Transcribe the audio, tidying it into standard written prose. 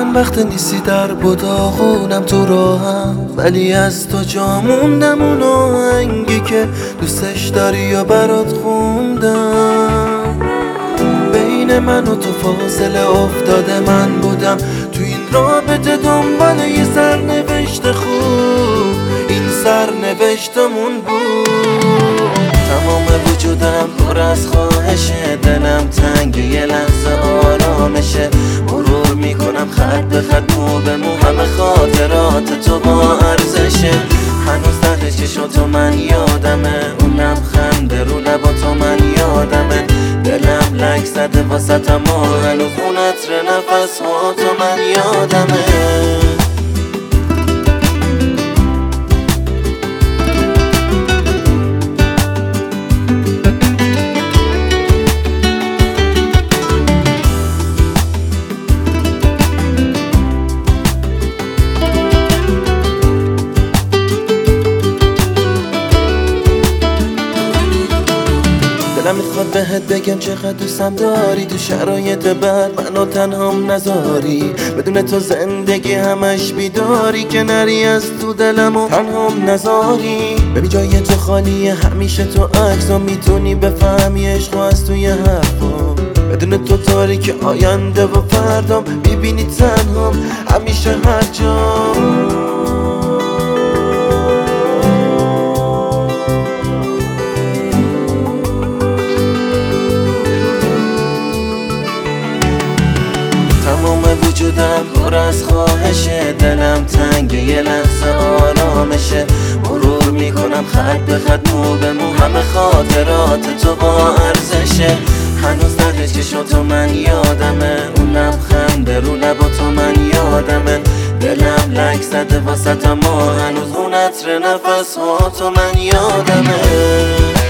من وقت نیستی در بوداغونم تو راهم، ولی از تو جا موندم اون آهنگی که دوستش داری و برات خوندم. بین من و تو فاصله افتاده، من بودم تو این رابطه دنبال یه سرنوشت خوب، این سرنوشتمون بود. تمام وجودم پر از خواهشه، دلم تنگ یه لحظه آرامشه. مرور میکنم خط به خط مو به مو، همه خاطرات تو با ارزشه. هنوز ته چشاتو من یادمه، اون لبخند رو لباتو من یادمه. دلم لک زده واسطم و هنوز اون عطر نفس ها تو من یادمه. دلم میخواد بهت بگم چقدر دوستم داری، تو شرایط بد منو تنهام نذاری. بدون تو زندگی همش بیداری، که نری از تو دلم و تنهام نذاری. ببین جای تو خالیه، همیشه تو عکسا میتونی بفهمی عشق از توی حرفا. بدون تو تاریک آینده و فردام، میبینی تنهام همیشه هر جا. تمام وجودم پر از خواهشه، دلم تنگ یه لحظه آرامشه. مرور میکنم خط به خط مو به مو، همه خاطرات تو با ارزشه. هنوز ته چشاتو من یادمه، اون لبخند رو لباتو من یادمه. دلم لک زده واسطم و هنوز اون عطر نفس ها تو من یادمه.